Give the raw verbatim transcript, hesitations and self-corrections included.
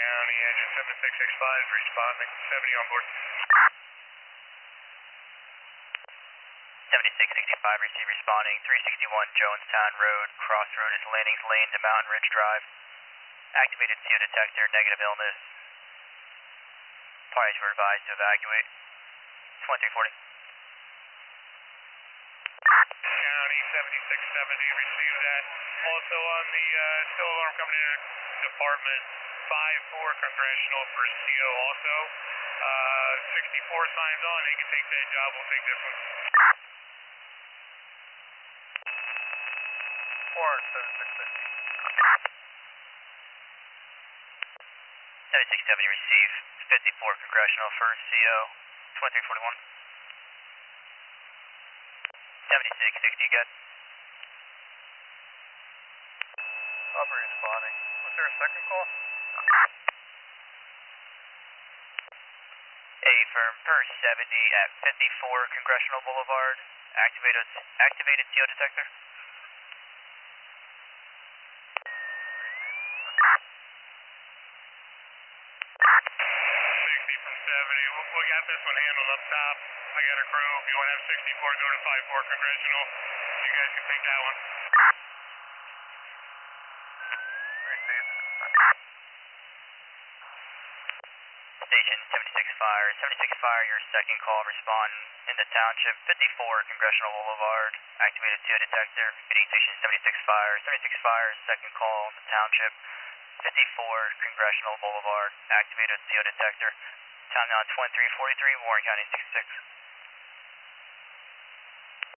County, engine seven six six five, responding, seventy on board. seventy-six sixty-five, receive responding, three sixty-one Jonestown Road, crossroad is Landings Lane to Mountain Ridge Drive. Activated C O detector, negative illness. Parties were advised to evacuate. twenty-three forty. County seventy-six seventy, receive that. Also on the uh, still alarm coming in, Department five four Congressional for C O also. Uh, sixty-four signs on, they can take that job, we'll take this one. Four seventy-six fifty. seventy-six seventy, receive fifty-four Congressional for C O, twenty-three forty-one. seventy-six sixty again. Operator responding. Was there a second call? A firm per seventy at fifty-four Congressional Boulevard. Activated activated C O detector. sixty from seventy. We, we got this one handled up top. I got a crew. If you want to have sixty-four, go to five four Congressional. You guys can take that one. Received. Station seventy-six Fire. seventy-six Fire, your second call, respond in the township. fifty-four Congressional Boulevard. Activated C O detector. Feeding station seventy-six Fire. seventy-six Fire, second call in the township. fifty-four Congressional Boulevard. Activated C O detector. Time now twenty-three forty-three, Warren County sixty-six.